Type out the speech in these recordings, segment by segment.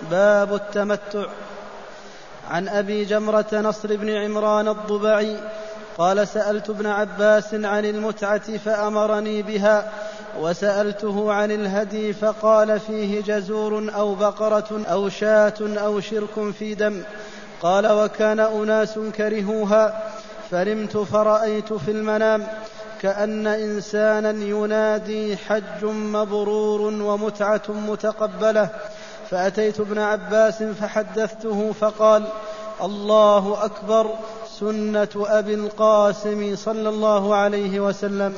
باب التمتع. عن أبي جمرة نصر بن عمران الضبعي قال سألت ابن عباس عن المتعة فأمرني بها، وسألته عن الهدي فقال فيه جزور أو بقرة أو شاة أو شرك في دم. قال وكان أناس كرهوها، فنمت فرأيت في المنام كأن إنسانا ينادي حج مبرور ومتعة متقبلة، فأتيت ابن عباس فحدثته فقال الله أكبر، سنة أبي القاسم صلى الله عليه وسلم.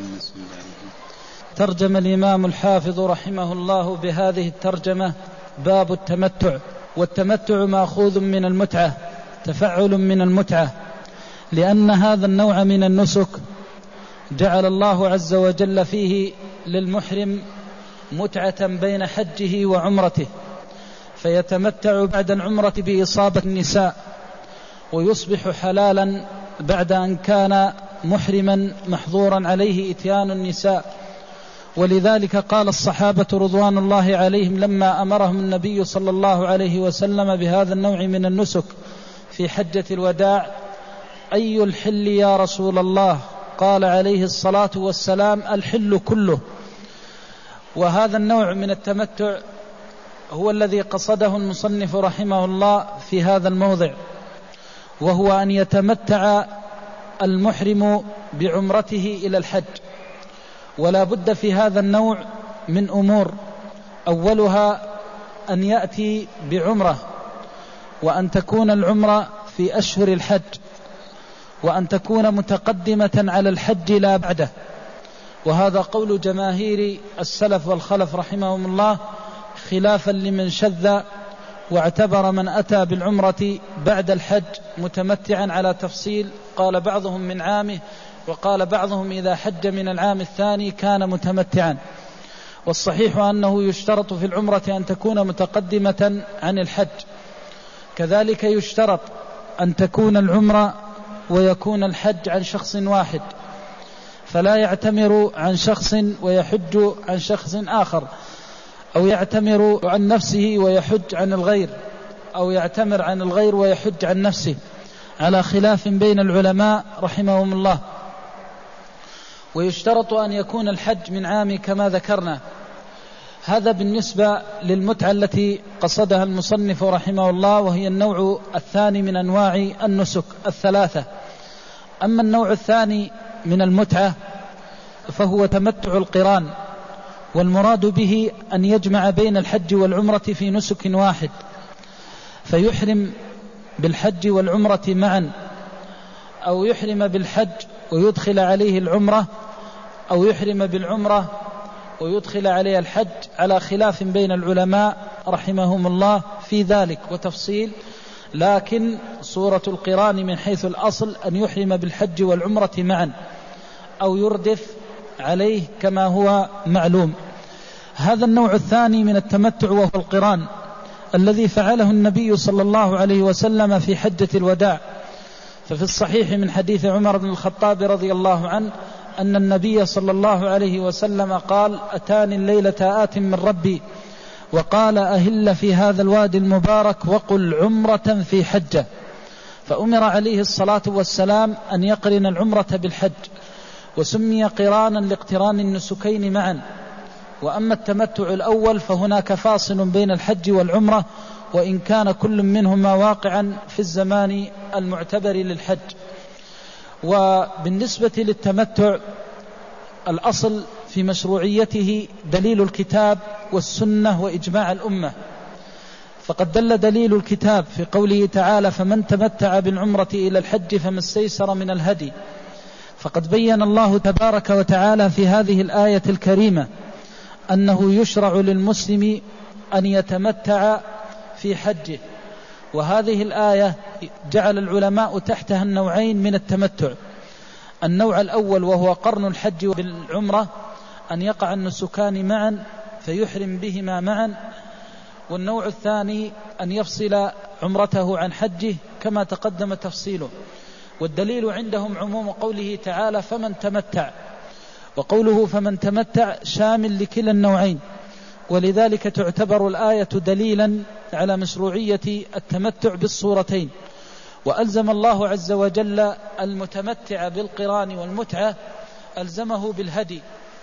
ترجم الإمام الحافظ رحمه الله بهذه الترجمة باب التمتع. والتمتع مأخوذ من المتعة، تفعل من المتعة، لأن هذا النوع من النسك جعل الله عز وجل فيه للمحرم متعة بين حجه وعمرته، فيتمتع بعد العمرة بإصابة النساء، ويصبح حلالا بعد أن كان محرما محظورا عليه إتيان النساء. ولذلك قال الصحابة رضوان الله عليهم لما أمرهم النبي صلى الله عليه وسلم بهذا النوع من النسك في حجة الوداع: أي الحل يا رسول الله؟ قال عليه الصلاة والسلام: الحل كله. وهذا النوع من التمتع هو الذي قصده المصنف رحمه الله في هذا الموضع، وهو أن يتمتع المحرم بعمرته إلى الحج. ولا بد في هذا النوع من أمور: أولها أن يأتي بعمرة، وأن تكون العمرة في أشهر الحج، وأن تكون متقدمة على الحج لا بعده. وهذا قول جماهير السلف والخلف رحمهم الله، خلافا لمن شذ واعتبر من أتى بالعمرة بعد الحج متمتعا على تفصيل، قال بعضهم من عامه، وقال بعضهم إذا حج من العام الثاني كان متمتعا. والصحيح أنه يشترط في العمرة أن تكون متقدمة عن الحج، كذلك يشترط أن تكون العمرة ويكون الحج عن شخص واحد، فلا يعتمر عن شخص ويحج عن شخص آخر، أو يعتمر عن نفسه ويحج عن الغير، أو يعتمر عن الغير ويحج عن نفسه، على خلاف بين العلماء رحمهم الله. ويشترط أن يكون الحج من عام كما ذكرنا. هذا بالنسبة للمتعة التي قصدها المصنف رحمه الله، وهي النوع الثاني من أنواع النسك الثلاثة. أما النوع الثاني من المتعة فهو تمتع القران، والمراد به أن يجمع بين الحج والعمرة في نسك واحد، فيحرم بالحج والعمرة معا، أو يحرم بالحج ويدخل عليه العمرة، أو يحرم بالعمرة ويدخل عليه الحج، على خلاف بين العلماء رحمهم الله في ذلك وتفصيل. لكن صورة القران من حيث الأصل أن يحرم بالحج والعمرة معا، أو يردف عليه كما هو معلوم. هذا النوع الثاني من التمتع وهو القران، الذي فعله النبي صلى الله عليه وسلم في حجة الوداع. ففي الصحيح من حديث عمر بن الخطاب رضي الله عنه أن النبي صلى الله عليه وسلم قال: أتاني الليلة آت من ربي وقال: أهل في هذا الوادي المبارك وقل عمرة في حجة. فأمر عليه الصلاة والسلام أن يقرن العمرة بالحج، وسمي قرانا لاقتران النسكين معا. وأما التمتع الأول فهناك فاصل بين الحج والعمرة، وإن كان كل منهما واقعا في الزمان المعتبر للحج. وبالنسبة للتمتع الأصل في مشروعيته دليل الكتاب والسنة وإجماع الأمة. فقد دل دليل الكتاب في قوله تعالى: فمن تمتع بالعمرة إلى الحج فما استيسر من الهدي. فقد بين الله تبارك وتعالى في هذه الآية الكريمة أنه يشرع للمسلم أن يتمتع في حجه. وهذه الآية جعل العلماء تحتها النوعين من التمتع: النوع الأول وهو قرن الحج بالعمرة، أن يقع النسكان معا فيحرم بهما معا. والنوع الثاني أن يفصل عمرته عن حجه كما تقدم تفصيله. والدليل عندهم عموم قوله تعالى: فمن تمتع، وقوله فمن تمتع شامل لكلا النوعين، ولذلك تعتبر الآية دليلا على مشروعية التمتع بالصورتين، وألزم الله عز وجل المتمتع بالقران والمتعة ألزمه بالهدي،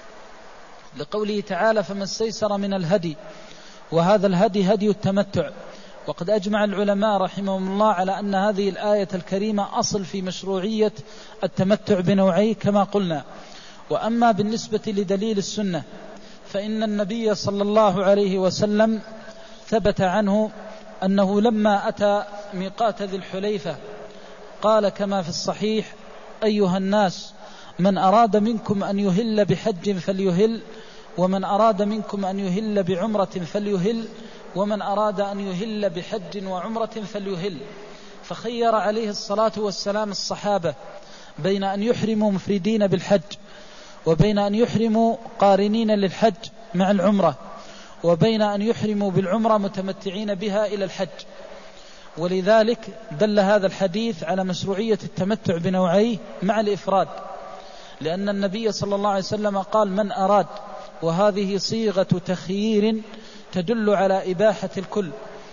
لقوله تعالى: فما استيسر من الهدي، وهذا الهدي هدي التمتع. وقد أجمع العلماء رحمهم الله على أن هذه الآية الكريمة أصل في مشروعية التمتع بنوعيه كما قلنا. وأما بالنسبة لدليل السنة فإن النبي صلى الله عليه وسلم ثبت عنه أنه لما أتى ميقات ذي الحليفة قال كما في الصحيح: أيها الناس، من أراد منكم أن يهل بحج فليهل، ومن أراد منكم أن يهل بعمرة فليهل، ومن أراد أن يهل بحج وعمرة فليهل. فخير عليه الصلاة والسلام الصحابة بين أن يحرموا مفردين بالحج، وبين أن يحرموا قارنين للحج مع العمرة، وبين أن يحرموا بالعمرة متمتعين بها إلى الحج. ولذلك دل هذا الحديث على مشروعية التمتع بنوعيه مع الإفراد، لأن النبي صلى الله عليه وسلم قال: من أراد، وهذه صيغة تخيير تدل على إباحة الكل.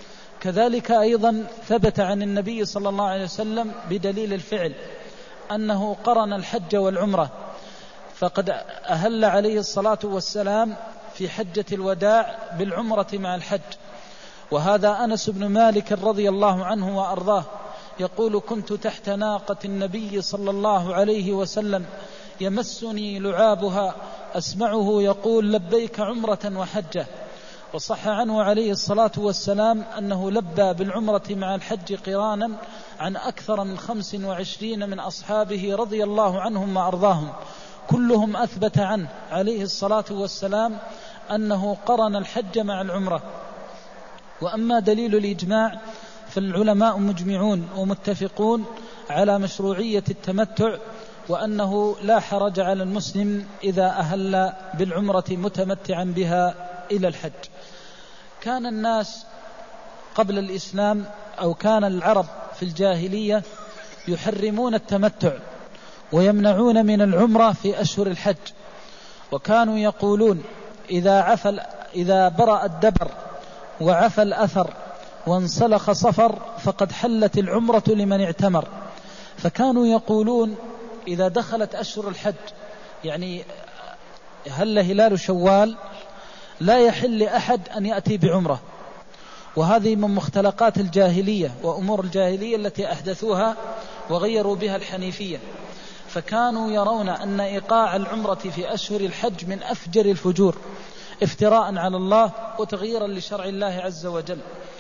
كذلك أيضا ثبت عن النبي صلى الله عليه وسلم بدليل الفعل أنه قرن الحج والعمرة، فقد أهل عليه الصلاة والسلام في حجة الوداع بالعمرة مع الحج. وهذا أنس بن مالك رضي الله عنه وأرضاه يقول: كنت تحت ناقة النبي صلى الله عليه وسلم يمسني لعابها أسمعه يقول: لبيك عمرة وحجة. وصح عنه عليه الصلاة والسلام أنه لبى بالعمرة مع الحج قرانا عن أكثر من 25 من أصحابه رضي الله عنهم وأرضاهم، كلهم أثبت عنه عليه الصلاة والسلام أنه قرن الحج مع العمرة. وأما دليل الإجماع فالعلماء مجمعون ومتفقون على مشروعية التمتع، وأنه لا حرج على المسلم إذا أهل بالعمرة متمتعا بها إلى الحج. كان الناس قبل الإسلام أو كان العرب في الجاهلية يحرمون التمتع ويمنعون من العمرة في أشهر الحج، وكانوا يقولون: إذا برأ الدبر وعفى الأثر وانسلخ صفر فقد حلت العمرة لمن اعتمر. فكانوا يقولون إذا دخلت أشهر الحج، يعني هلال شوال، لا يحل أحد أن يأتي بعمرة. وهذه من مختلقات الجاهلية وأمور الجاهلية التي أحدثوها وغيروا بها الحنيفية. فكانوا يرون أن إيقاع العمرة في أشهر الحج من أفجر الفجور، افتراء على الله وتغييرا لشرع الله عز وجل.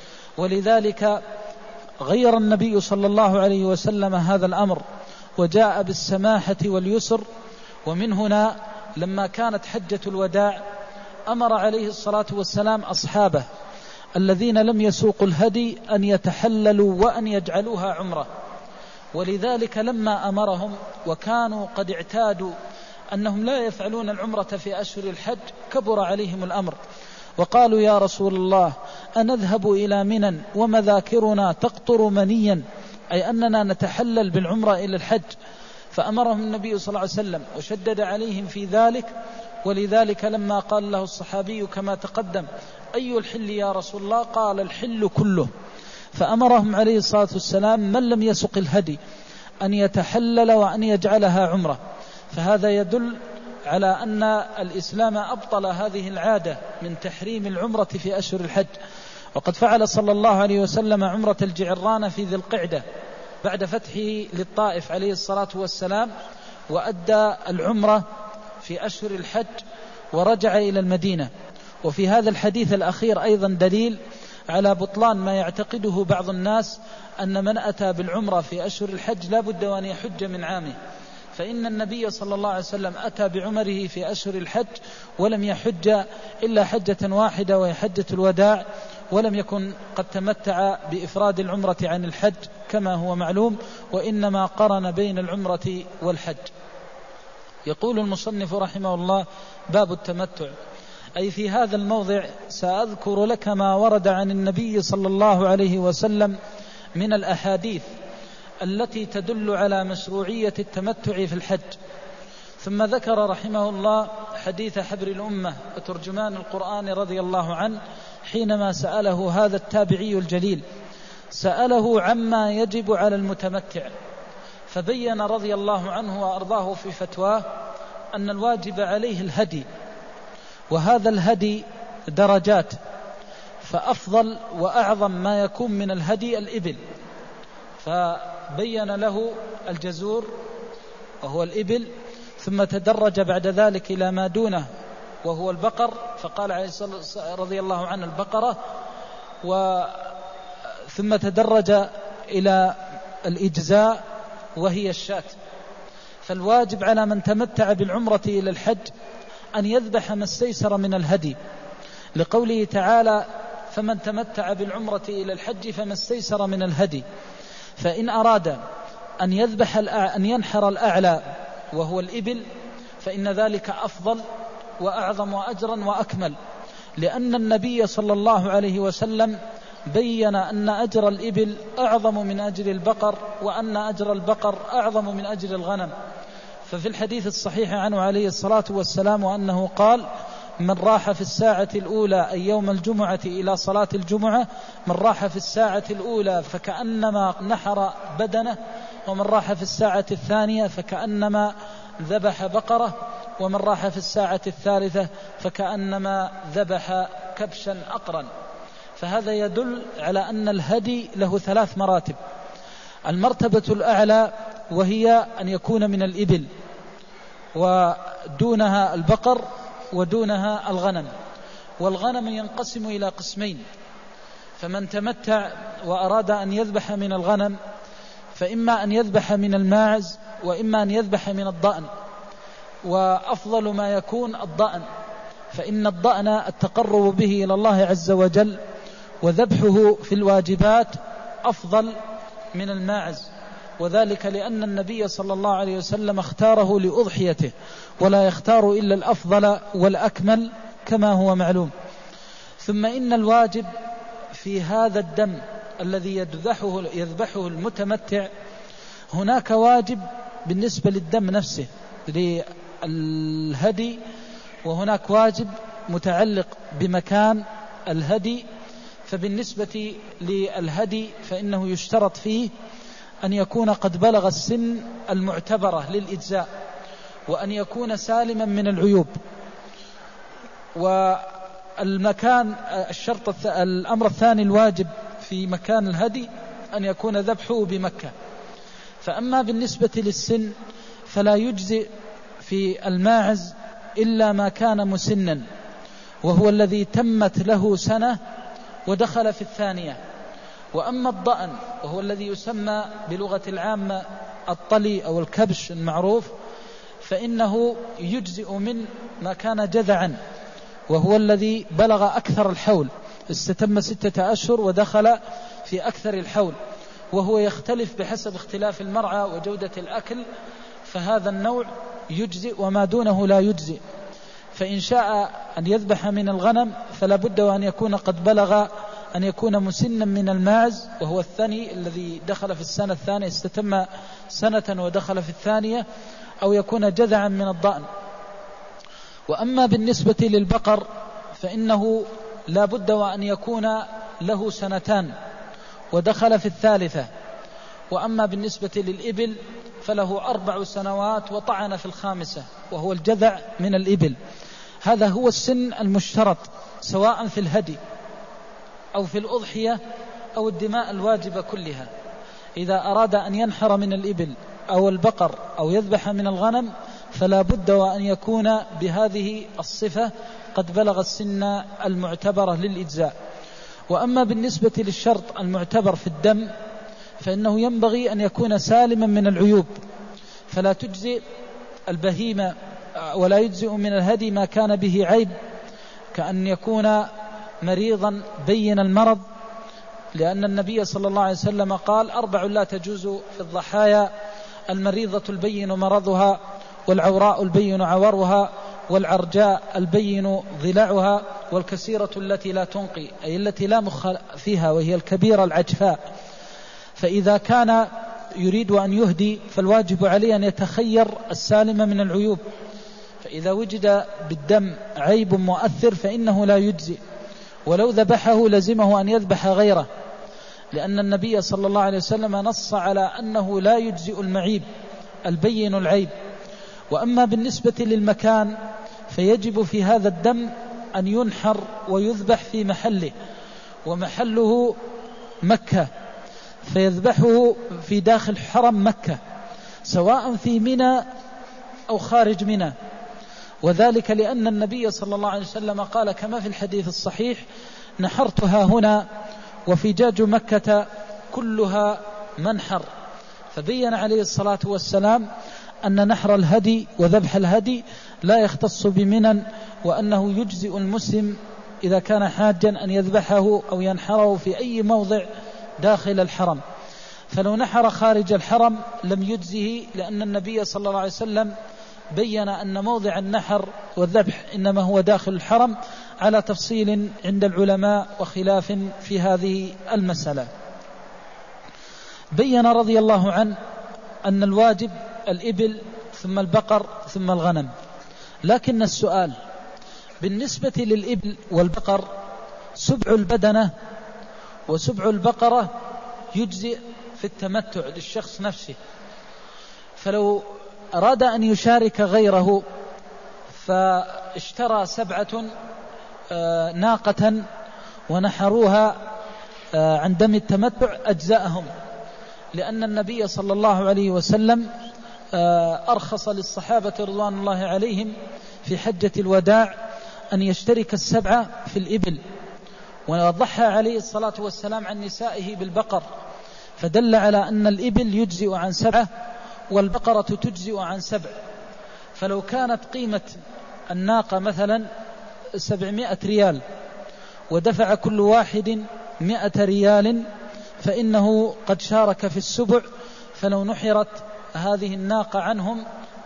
ولذلك غير النبي صلى الله عليه وسلم هذا الأمر وجاء بالسماحة واليسر. ومن هنا لما كانت حجة الوداع أمر عليه الصلاة والسلام أصحابه الذين لم يسوقوا الهدي أن يتحللوا وأن يجعلوها عمرة. ولذلك لما أمرهم وكانوا قد اعتادوا أنهم لا يفعلون العمرة في أشهر الحج كبر عليهم الأمر، وقالوا: يا رسول الله، أنذهب إلى منى ومذاكرنا تقطر منيا، أي أننا نتحلل بالعمرة إلى الحج. فأمرهم النبي صلى الله عليه وسلم وشدد عليهم في ذلك. ولذلك لما قال له الصحابي كما تقدم: أي الحل يا رسول الله؟ قال: الحل كله. فأمرهم عليه الصلاة والسلام من لم يسق الهدي أن يتحلل وأن يجعلها عمرة. فهذا يدل على أن الإسلام أبطل هذه العادة من تحريم العمرة في أشهر الحج. وقد فعل صلى الله عليه وسلم عمرة الجعرانة في ذي القعدة بعد فتحه للطائف عليه الصلاة والسلام، وأدى العمرة في أشهر الحج ورجع إلى المدينة. وفي هذا الحديث الأخير أيضا دليل على بطلان ما يعتقده بعض الناس أن من أتى بالعمرة في أشهر الحج لا بد وأن يحج من عامه. فإن النبي صلى الله عليه وسلم أتى بعمره في أشهر الحج ولم يحج إلا حجة واحدة وهي حجة الوداع، ولم يكن قد تمتع بإفراد العمرة عن الحج كما هو معلوم، وإنما قرن بين العمرة والحج. يقول المصنف رحمه الله: باب التمتع. أي في هذا الموضع سأذكر لك ما ورد عن النبي صلى الله عليه وسلم من الأحاديث التي تدل على مشروعية التمتع في الحج. ثم ذكر رحمه الله حديث حبر الأمة وترجمان القرآن رضي الله عنه حينما سأله هذا التابعي الجليل، سأله عما يجب على المتمتع، فبين رضي الله عنه وأرضاه في فتواه أن الواجب عليه الهدي، وهذا الهدي درجات، فأفضل وأعظم ما يكون من الهدي الإبل، فبين له الجزور وهو الإبل، ثم تدرج بعد ذلك إلى ما دونه وهو البقر، فقال عليه الصلاة رضي الله عنه البقرة، ثم تدرج إلى الإجزاء وهي الشاة. فالواجب على من تمتع بالعمرة إلى الحج أن يذبح ما استيسر من الهدي، لقوله تعالى فمن تمتع بالعمرة إلى الحج فما استيسر من الهدي. فإن أراد أن ينحر الأعلى وهو الإبل فإن ذلك أفضل وأعظم أجرا وأكمل، لأن النبي صلى الله عليه وسلم بين أن أجر الإبل أعظم من أجر البقر، وأن أجر البقر أعظم من أجر الغنم. ففي الحديث الصحيح عنه عليه الصلاة والسلام أنه قال من راح في الساعة الأولى أي يوم الجمعة إلى صلاة الجمعة، من راح في الساعة الأولى فكأنما نحر بدنه، ومن راح في الساعة الثانية فكأنما ذبح بقرة، ومن راح في الساعة الثالثة فكأنما ذبح كبشا أقرا. فهذا يدل على أن الهدي له 3 مراتب. المرتبة الأعلى وهي أن يكون من الإبل، ودونها البقر، ودونها الغنم. والغنم ينقسم إلى قسمين، فمن تمتع وأراد أن يذبح من الغنم فإما أن يذبح من الماعز، وإما أن يذبح من الضأن، وأفضل ما يكون الضأن، فإن الضأن التقرب به إلى الله عز وجل، وذبحه في الواجبات أفضل من الماعز، وذلك لأن النبي صلى الله عليه وسلم اختاره لأضحيته، ولا يختار إلا الأفضل والأكمل كما هو معلوم. ثم إن الواجب في هذا الدم الذي يذبحه المتمتع، هناك واجب بالنسبة للدم نفسه للهدي، وهناك واجب متعلق بمكان الهدي. فبالنسبة للهدي فإنه يشترط فيه أن يكون قد بلغ السن المعتبرة للإجزاء، وأن يكون سالما من العيوب. والمكان الأمر الثاني الواجب في مكان الهدي أن يكون ذبحه بمكة. فأما بالنسبة للسن فلا يجزئ في الماعز إلا ما كان مسنا، وهو الذي تمت له سنة ودخل في الثانية. وأما الضأن وهو الذي يسمى بلغة العامة الطلي أو الكبش المعروف، فإنه يجزئ من ما كان جذعا، وهو الذي بلغ أكثر الحول، استتم 6 أشهر ودخل في أكثر الحول، وهو يختلف بحسب اختلاف المرعى وجودة الأكل، فهذا النوع يجزئ وما دونه لا يجزئ. فإن شاء أن يذبح من الغنم فلا بد وأن يكون قد بلغ أن يكون مسنا من الماعز، وهو الثاني الذي دخل في السنة الثانية، استتم سنة ودخل في الثانية، أو يكون جذعا من الضأن. وأما بالنسبة للبقر فإنه لا بد وأن يكون له 2 سنين ودخل في الثالثة. وأما بالنسبة للإبل فله 4 سنوات وطعن في ال5، وهو الجذع من الإبل. هذا هو السن المشترط سواء في الهدي أو في الأضحية أو الدماء الواجبة كلها. إذا أراد أن ينحر من الإبل أو البقر أو يذبح من الغنم فلا بد وأن يكون بهذه الصفة قد بلغ السن المعتبرة للإجزاء. وأما بالنسبة للشرط المعتبر في الدم فإنه ينبغي أن يكون سالما من العيوب، فلا تجزئ البهيمة ولا يجزئ من الهدي ما كان به عيب، كأن يكون مريضا بين المرض، لأن النبي صلى الله عليه وسلم قال 4 لا تجوز في الضحايا: المريضة البين مرضها، والعوراء البين عورها، والعرجاء البين ضلعها، والكسيرة التي لا تنقي، أي التي لا مخ فيها، وهي الكبيرة العجفاء. فإذا كان يريد أن يهدي فالواجب عليه أن يتخير السالم من العيوب، فإذا وجد بالدم عيب مؤثر فإنه لا يجزئ. ولو ذبحه لزمه أن يذبح غيره، لأن النبي صلى الله عليه وسلم نص على أنه لا يجزئ المعيب البين العيب. وأما بالنسبة للمكان فيجب في هذا الدم أن ينحر ويذبح في محله، ومحله مكة، فيذبحه في داخل حرم مكة سواء في منى أو خارج منى، وذلك لأن النبي صلى الله عليه وسلم قال كما في الحديث الصحيح: نحرتها هنا وفجاج مكة كلها منحر. فبين عليه الصلاة والسلام أن نحر الهدي وذبح الهدي لا يختص بمنى، وأنه يجزئ المسلم إذا كان حاجا أن يذبحه أو ينحره في أي موضع داخل الحرم. فلو نحر خارج الحرم لم يجزه، لأن النبي صلى الله عليه وسلم بين أن موضع النحر والذبح إنما هو داخل الحرم، على تفصيل عند العلماء وخلاف في هذه المسألة. بين رضي الله عنه أن الواجب الإبل ثم البقر ثم الغنم، لكن السؤال بالنسبة للإبل والبقر سبع البدنة وسبع البقرة يجزئ في التمتع للشخص نفسه، فلو أراد أن يشارك غيره فاشترى 7 ناقة ونحروها عن دم التمتع أجزاءهم، لأن النبي صلى الله عليه وسلم أرخص للصحابة رضوان الله عليهم في حجة الوداع أن يشترك 7 في الإبل، وضحى عليه الصلاة والسلام عن نسائه بالبقر، فدل على أن الإبل يجزئ عن 7 والبقرة تجزئ عن 7. فلو كانت قيمة الناقة مثلا 700 ريال ودفع كل واحد 100 ريال فإنه قد شارك في السبع، فلو نحرت هذه الناقة عنهم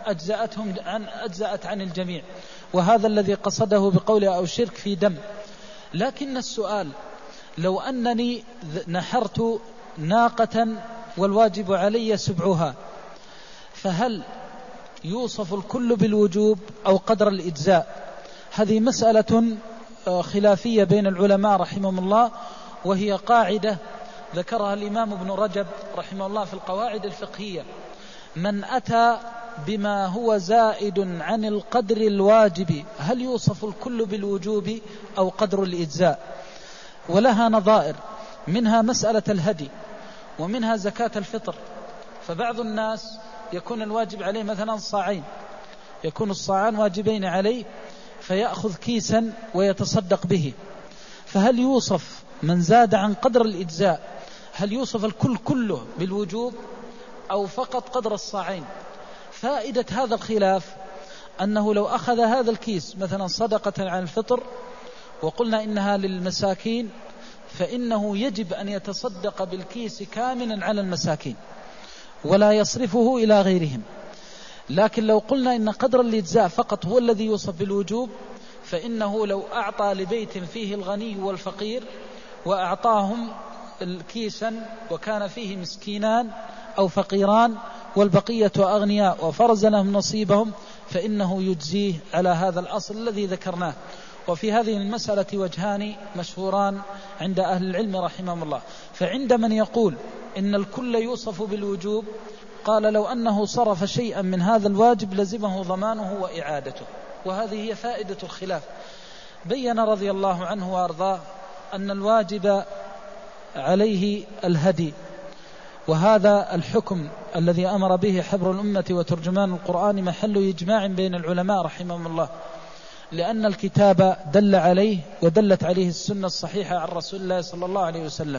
أجزأت عن الجميع، وهذا الذي قصده بقوله أو شرك في دم. لكن السؤال لو أنني نحرت ناقة والواجب علي سبعها، فهل يوصف الكل بالوجوب أو قدر الإجزاء؟ هذه مسألة خلافية بين العلماء رحمهم الله، وهي قاعدة ذكرها الإمام ابن رجب رحمه الله في القواعد الفقهية: من أتى بما هو زائد عن القدر الواجب هل يوصف الكل بالوجوب أو قدر الإجزاء؟ ولها نظائر، منها مسألة الهدي، ومنها زكاة الفطر. فبعض الناس يكون الواجب عليه مثلا صاعين، يكون الصاعان واجبين عليه فيأخذ كيسا ويتصدق به، فهل يوصف من زاد عن قدر الإجزاء هل يوصف الكل كله بالوجوب أو فقط قدر الصاعين؟ فائدة هذا الخلاف أنه لو أخذ هذا الكيس مثلا صدقة عن الفطر وقلنا إنها للمساكين، فإنه يجب أن يتصدق بالكيس كاملا على المساكين ولا يصرفه إلى غيرهم. لكن لو قلنا إن قدر الإجزاء فقط هو الذي يوصف بالوجوب، فإنه لو أعطى لبيت فيه الغني والفقير وأعطاهم الكيسا وكان فيه مسكينان أو فقيران والبقية أغنياء وفرز لهم نصيبهم، فإنه يجزيه على هذا الأصل الذي ذكرناه. وفي هذه المسألة وجهان مشهوران عند أهل العلم رحمهم الله. فعند من يقول إن الكل يوصف بالوجوب قال لو أنه صرف شيئا من هذا الواجب لزمه ضمانه وإعادته، وهذه هي فائدة الخلاف. بين رضي الله عنه وأرضاه أن الواجب عليه الهدي، وهذا الحكم الذي أمر به حبر الأمة وترجمان القرآن محل إجماع بين العلماء رحمهم الله، لأن الكتاب دل عليه ودلت عليه السنة الصحيحة عن رسول الله صلى الله عليه وسلم.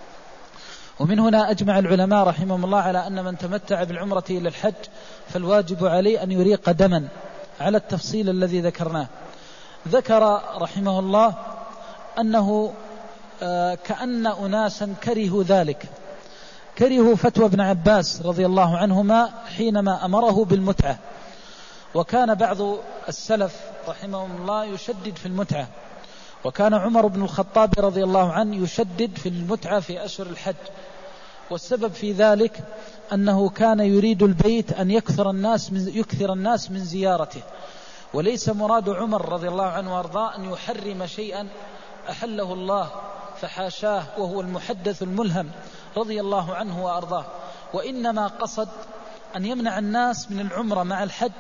ومن هنا أجمع العلماء رحمهم الله على أن من تمتع بالعمرة إلى الحج فالواجب عليه أن يريق دما على التفصيل الذي ذكرناه. ذكر رحمه الله أنه كأن أناسا كرهوا ذلك، كرهوا فتوى ابن عباس رضي الله عنهما حينما أمره بالمتعة، وكان بعض السلف رحمهم الله يشدد في المتعة، وكان عمر بن الخطاب رضي الله عنه يشدد في المتعة في أشهر الحج. والسبب في ذلك أنه كان يريد البيت أن يكثر الناس من زيارته، وليس مراد عمر رضي الله عنه وارضاه أن يحرم شيئا أحله الله فحاشاه، وهو المحدث الملهم رضي الله عنه وأرضاه، وإنما قصد أن يمنع الناس من العمرة مع الحج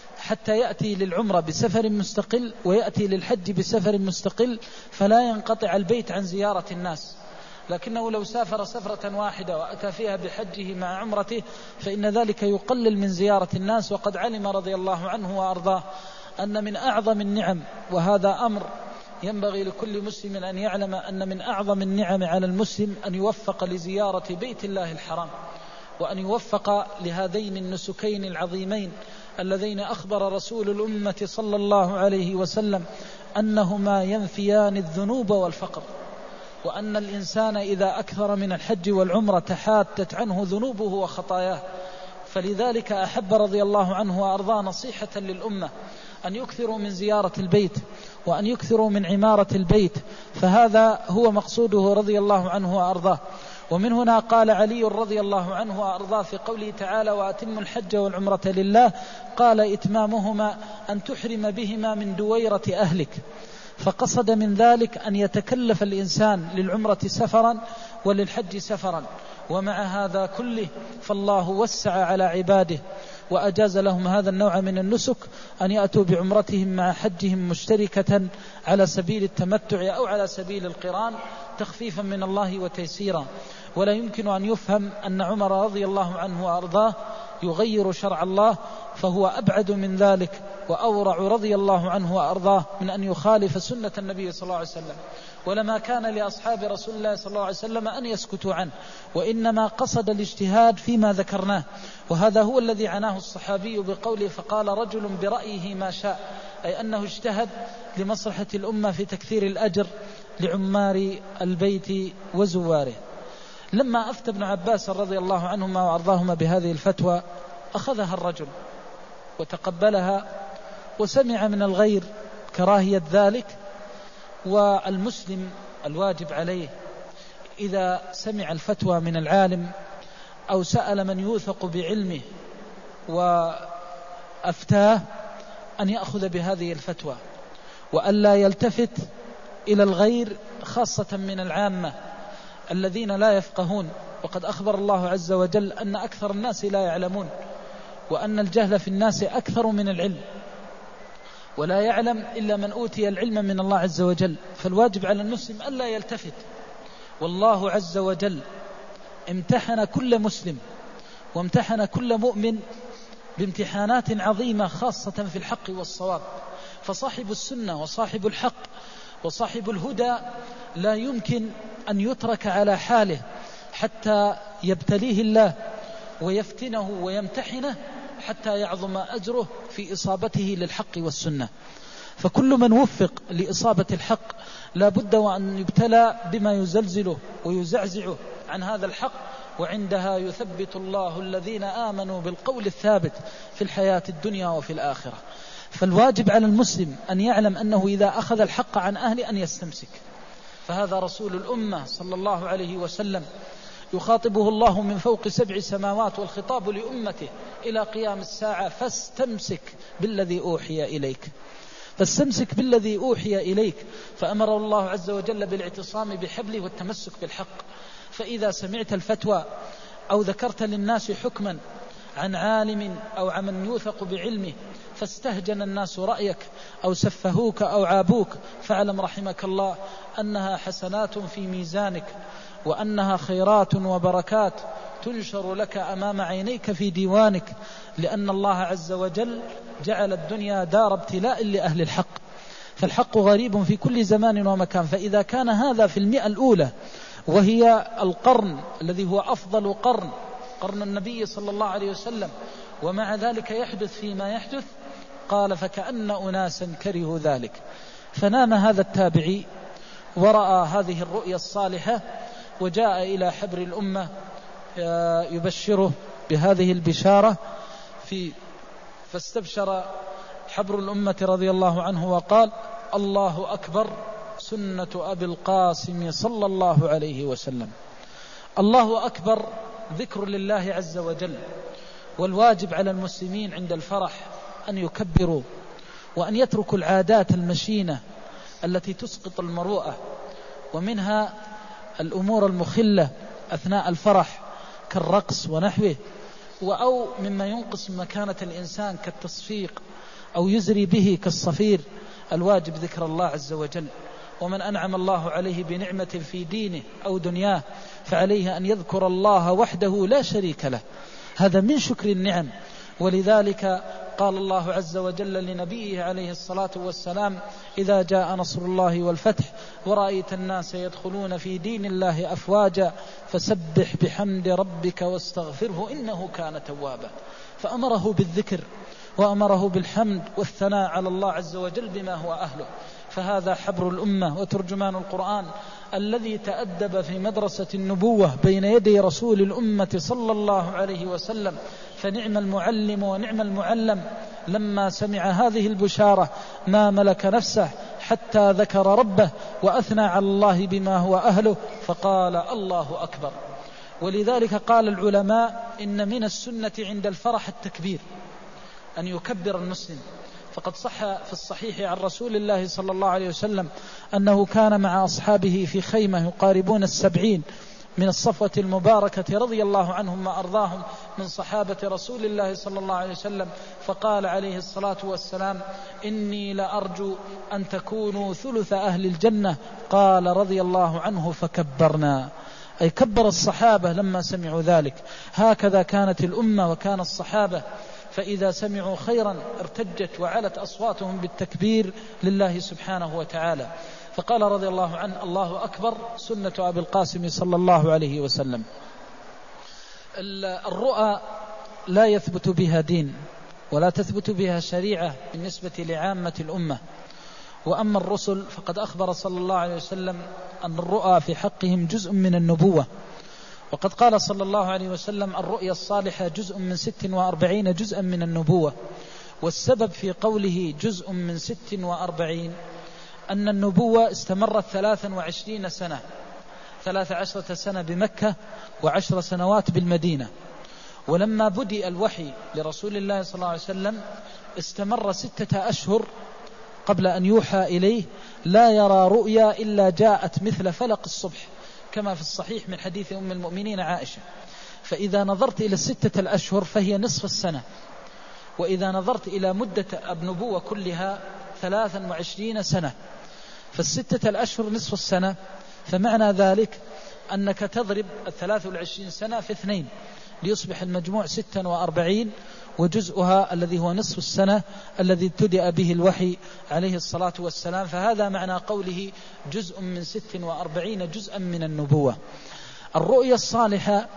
حتى يأتي للعمرة بسفر مستقل ويأتي للحج بسفر مستقل، فلا ينقطع البيت عن زيارة الناس. لكنه لو سافر سفرة واحدة وأتى فيها بحجه مع عمرته فإن ذلك يقلل من زيارة الناس. وقد علم رضي الله عنه وأرضاه أن من أعظم النعم، وهذا أمر ينبغي لكل مسلم أن يعلم، أن من أعظم النعم على المسلم أن يوفق لزيارة بيت الله الحرام، وأن يوفق لهذين النسكين العظيمين اللذين أخبر رسول الأمة صلى الله عليه وسلم أنهما ينفيان الذنوب والفقر، وأن الإنسان إذا أكثر من الحج والعمرة تحاتت عنه ذنوبه وخطاياه. فلذلك أحب رضي الله عنه وأرضاه نصيحة للأمة أن يكثروا من زيارة البيت وأن يكثروا من عمارة البيت، فهذا هو مقصوده رضي الله عنه وأرضاه. ومن هنا قال علي رضي الله عنه وأرضاه في قوله تعالى: وأتم الحج والعمرة لله، قال إتمامهما أن تحرم بهما من دويرة أهلك، فقصد من ذلك أن يتكلف الإنسان للعمرة سفرا وللحج سفرا. ومع هذا كله فالله وسع على عباده وأجاز لهم هذا النوع من النسك، أن يأتوا بعمرتهم مع حجهم مشتركة على سبيل التمتع أو على سبيل القران، تخفيفا من الله وتيسيرا. ولا يمكن أن يفهم أن عمر رضي الله عنه وأرضاه يغير شرع الله، فهو أبعد من ذلك وأورع رضي الله عنه وأرضاه من أن يخالف سنة النبي صلى الله عليه وسلم. ولما كان لأصحاب رسول الله صلى الله عليه وسلم أن يسكتوا عنه، وإنما قصد الاجتهاد فيما ذكرناه، وهذا هو الذي عناه الصحابي بقوله: فقال رجل برأيه ما شاء، أي أنه اجتهد لمصلحة الأمة في تكثير الأجر لعمار البيت وزواره. لما أفتى ابن عباس رضي الله عنهما وأرضاهما بهذه الفتوى أخذها الرجل وتقبلها وسمع من الغير كراهية ذلك. والمسلم الواجب عليه إذا سمع الفتوى من العالم أو سأل من يوثق بعلمه وأفتاه أن يأخذ بهذه الفتوى، وألا يلتفت إلى الغير، خاصة من العامة الذين لا يفقهون. وقد أخبر الله عز وجل أن أكثر الناس لا يعلمون، وأن الجهل في الناس أكثر من العلم، ولا يعلم إلا من أوتي العلم من الله عز وجل. فالواجب على المسلم ألا يلتفت. والله عز وجل امتحن كل مسلم وامتحن كل مؤمن بامتحانات عظيمة، خاصة في الحق والصواب. فصاحب السنة وصاحب الحق وصاحب الهدى لا يمكن أن يترك على حاله حتى يبتليه الله ويفتنه ويمتحنه حتى يعظم أجره في إصابته للحق والسنة. فكل من وفق لإصابة الحق لا بد وأن يبتلى بما يزلزله ويزعزعه عن هذا الحق، وعندها يثبت الله الذين آمنوا بالقول الثابت في الحياة الدنيا وفي الآخرة. فالواجب على المسلم أن يعلم أنه إذا أخذ الحق عن أهله أن يستمسك. فهذا رسول الأمة صلى الله عليه وسلم يخاطبه الله من فوق 7 سماوات، والخطاب لأمته إلى قيام الساعة: فاستمسك بالذي أوحي إليك، فاستمسك بالذي أوحي إليك. فأمر الله عز وجل بالاعتصام بحبله والتمسك بالحق. فإذا سمعت الفتوى أو ذكرت للناس حكما عن عالم أو عن من يوثق بعلمه فاستهجن الناس رأيك أو سفهوك أو عابوك، فاعلم رحمك الله أنها حسنات في ميزانك، وأنها خيرات وبركات تنشر لك أمام عينيك في ديوانك، لأن الله عز وجل جعل الدنيا دار ابتلاء لأهل الحق. فالحق غريب في كل زمان ومكان. فإذا كان هذا في 100 الأولى، وهي القرن الذي هو أفضل قرن النبي صلى الله عليه وسلم، ومع ذلك يحدث فيما يحدث، قال: فكأن أناسا كرهوا ذلك. فنام هذا التابعي ورأى هذه الرؤيا الصالحة، وجاء إلى حبر الأمة يبشره بهذه البشارة فاستبشر حبر الأمة رضي الله عنه وقال: الله أكبر، سنة أبي القاسم صلى الله عليه وسلم. الله أكبر ذكر لله عز وجل. والواجب على المسلمين عند الفرح أن يكبروا وأن يتركوا العادات المشينة التي تسقط المروءة، ومنها الأمور المخلة أثناء الفرح كالرقص ونحوه، أو مما ينقص مكانة الإنسان كالتصفيق أو يزري به كالصفير. الواجب ذكر الله عز وجل، ومن أنعم الله عليه بنعمة في دينه أو دنياه فعليه أن يذكر الله وحده لا شريك له، هذا من شكر النعم. ولذلك قال الله عز وجل لنبيه عليه الصلاة والسلام: إذا جاء نصر الله والفتح ورأيت الناس يدخلون في دين الله أفواجا فسبح بحمد ربك واستغفره إنه كان توابا. فأمره بالذكر وأمره بالحمد والثناء على الله عز وجل بما هو أهله. فهذا حبر الأمة وترجمان القرآن الذي تأدب في مدرسة النبوة بين يدي رسول الأمة صلى الله عليه وسلم، فنعم المعلم ونعم المعلم. لما سمع هذه البشارة ما ملك نفسه حتى ذكر ربه وأثنى على الله بما هو أهله فقال: الله أكبر. ولذلك قال العلماء: إن من السنة عند الفرح التكبير، أن يكبر المسلم. فقد صح في الصحيح عن رسول الله صلى الله عليه وسلم أنه كان مع أصحابه في خيمة يقاربون 70 من الصفوة المباركة رضي الله عنهم وأرضاهم من صحابة رسول الله صلى الله عليه وسلم، فقال عليه الصلاة والسلام: إني لأرجو أن تكونوا ثلث أهل الجنة. قال رضي الله عنه: فكبرنا، أي كبر الصحابة لما سمعوا ذلك. هكذا كانت الأمة وكان الصحابة، فإذا سمعوا خيرا ارتجت وعلت أصواتهم بالتكبير لله سبحانه وتعالى. فقال رضي الله عنه: الله أكبر سنة أبي القاسم صلى الله عليه وسلم. الرؤى لا يثبت بها دين ولا تثبت بها شريعة بالنسبة لعامة الأمة. وأما الرسل فقد أخبر صلى الله عليه وسلم أن الرؤى في حقهم جزء من النبوة، وقد قال صلى الله عليه وسلم: الرؤيا الصالحة جزء من 46 جزءا من النبوة. والسبب في قوله جزء من 46 أن النبوة استمرت 23 سنة، 13 سنة بمكة و10 سنوات بالمدينة. ولما بدأ الوحي لرسول الله صلى الله عليه وسلم استمر 6 أشهر قبل أن يوحى إليه لا يرى رؤيا إلا جاءت مثل فلق الصبح، كما في الصحيح من حديث أم المؤمنين عائشة. فإذا نظرت إلى 6 الأشهر فهي نصف السنة، وإذا نظرت إلى مدة النبوة كلها 23 سنة، فال6 الأشهر نصف السنة. فمعنى ذلك أنك تضرب 23 سنة في 2 ليصبح المجموع 46 وجزءها الذي هو نصف السنة الذي ابتدأ به الوحي عليه الصلاة والسلام. فهذا معنى قوله جزء من 46 جزءا من النبوة. الرؤيا الصالحة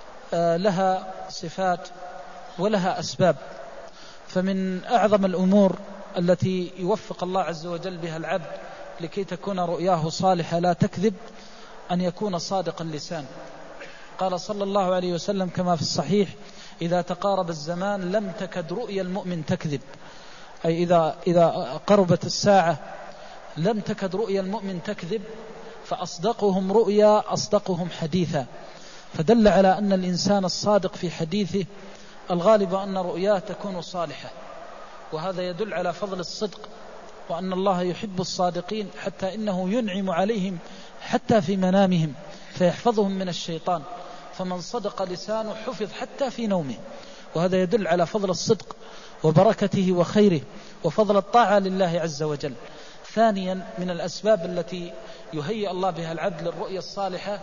لها صفات ولها أسباب، فمن أعظم الأمور التي يوفق الله عز وجل بها العبد لكي تكون رؤياه صالحة لا تكذب أن يكون صادق اللسان. قال صلى الله عليه وسلم كما في الصحيح: إذا تقارب الزمان لم تكد رؤيا المؤمن تكذب، أي إذا قربت الساعة لم تكد رؤيا المؤمن تكذب، فأصدقهم رؤيا أصدقهم حديثا. فدل على أن الإنسان الصادق في حديثه الغالب أن رؤياه تكون صالحة، وهذا يدل على فضل الصدق، وأن الله يحب الصادقين حتى إنه ينعم عليهم حتى في منامهم فيحفظهم من الشيطان. فمن صدق لسانه حفظ حتى في نومه، وهذا يدل على فضل الصدق وبركته وخيره وفضل الطاعة لله عز وجل. ثانيا من الأسباب التي يهيئ الله بها العبد للرؤيا الصالحة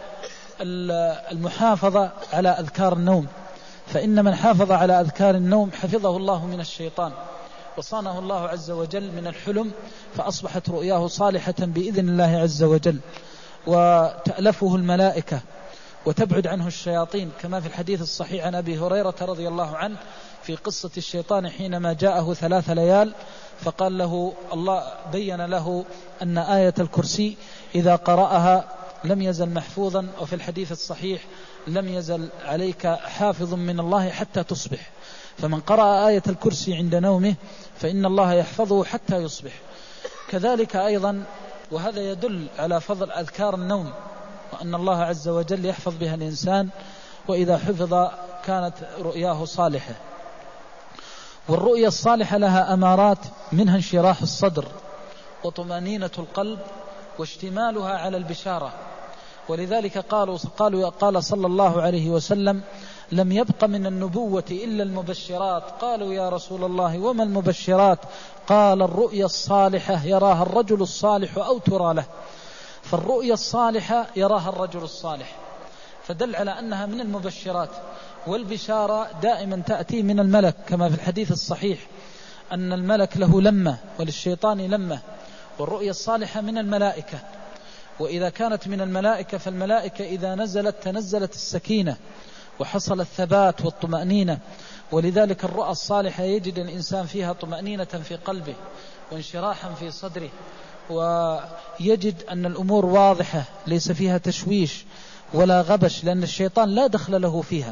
المحافظة على أذكار النوم، فإن من حافظ على أذكار النوم حفظه الله من الشيطان وصانه الله عز وجل من الحلم، فأصبحت رؤياه صالحة بإذن الله عز وجل، وتألفه الملائكة وتبعد عنه الشياطين، كما في الحديث الصحيح عن أبي هريرة رضي الله عنه في قصة الشيطان حينما جاءه 3 ليال فقال له الله، بين له أن آية الكرسي إذا قرأها لم يزل محفوظا، وفي الحديث الصحيح لم يزل عليك حافظ من الله حتى تصبح. فمن قرأ آية الكرسي عند نومه فإن الله يحفظه حتى يصبح. كذلك أيضا، وهذا يدل على فضل أذكار النوم، وأن الله عز وجل يحفظ بها الإنسان، وإذا حفظ كانت رؤياه صالحة. والرؤيا الصالحة لها أمارات، منها انشراح الصدر وطمأنينة القلب واشتمالها على البشارة. ولذلك قال صلى الله عليه وسلم: لم يبق من النبوة إلا المبشرات. قالوا: يا رسول الله وما المبشرات؟ قال: الرؤيا الصالحة يراها الرجل الصالح أو ترى له. فالرؤيا الصالحة يراها الرجل الصالح، فدل على أنها من المبشرات. والبشارة دائما تأتي من الملك، كما في الحديث الصحيح أن الملك له لمة وللشيطان لمة. والرؤيا الصالحة من الملائكة، وإذا كانت من الملائكة فالملائكة إذا نزلت تنزلت السكينة وحصل الثبات والطمأنينة. ولذلك الرؤى الصالحة يجد الإنسان فيها طمأنينة في قلبه وانشراحا في صدره، ويجد أن الأمور واضحة ليس فيها تشويش ولا غبش، لأن الشيطان لا دخل له فيها.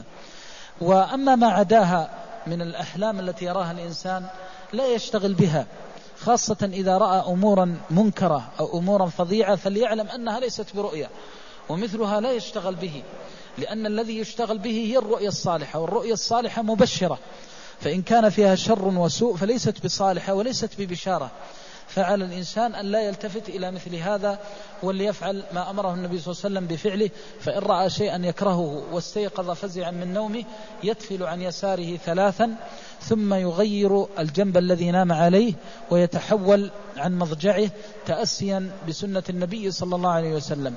وأما ما عداها من الأحلام التي يراها الإنسان لا يشتغل بها، خاصة إذا رأى أمورا منكرة أو أمورا فظيعة فليعلم أنها ليست برؤية، ومثلها لا يشتغل به، لأن الذي يشتغل به هي الرؤية الصالحة. والرؤية الصالحة مبشرة، فإن كان فيها شر وسوء فليست بصالحة وليست ببشارة. فعلى الإنسان أن لا يلتفت إلى مثل هذا، وليفعل ما أمره النبي صلى الله عليه وسلم بفعله. فإن رأى شيئا يكرهه واستيقظ فزعا من نومه يتفل عن يساره 3 ثم يغير الجنب الذي نام عليه ويتحول عن مضجعه تأسيا بسنة النبي صلى الله عليه وسلم.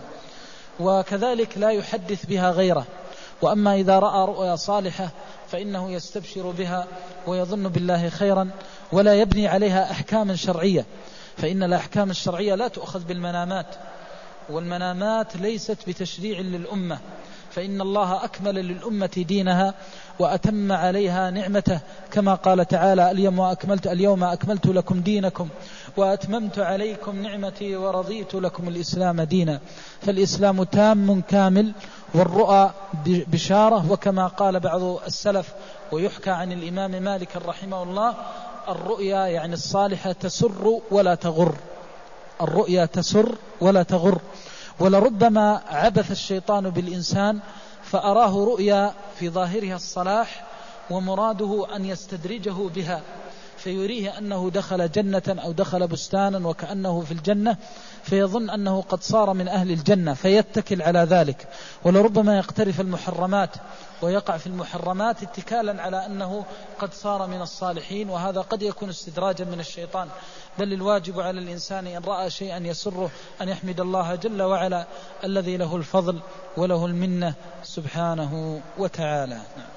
وكذلك لا يحدث بها غيره. وأما إذا رأى رؤيا صالحة فإنه يستبشر بها ويظن بالله خيرا، ولا يبني عليها أحكام شرعية، فإن الأحكام الشرعية لا تؤخذ بالمنامات، والمنامات ليست بتشريع للأمة، فإن الله أكمل للأمة دينها وأتم عليها نعمته، كما قال تعالى: اليوم أكملت لكم دينكم وأتممت عليكم نعمتي ورضيت لكم الإسلام دينا. فالإسلام تام كامل، والرؤى بشارة. وكما قال بعض السلف ويحكى عن الإمام مالك رحمه الله: الرؤيا يعني الصالحة تسر ولا تغر. الرؤيا تسر ولا تغر. ولربما عبث الشيطان بالإنسان فأراه رؤيا في ظاهرها الصلاح ومراده أن يستدرجه بها، فيريه أنه دخل جنة أو دخل بستانا وكأنه في الجنة، فيظن أنه قد صار من أهل الجنة فيتكل على ذلك. ولربما يقترف المحرمات ويقع في المحرمات اتكالا على أنه قد صار من الصالحين، وهذا قد يكون استدراجا من الشيطان. بل الواجب على الإنسان إن رأى شيئا يسره أن يحمد الله جل وعلا الذي له الفضل وله المنة سبحانه وتعالى.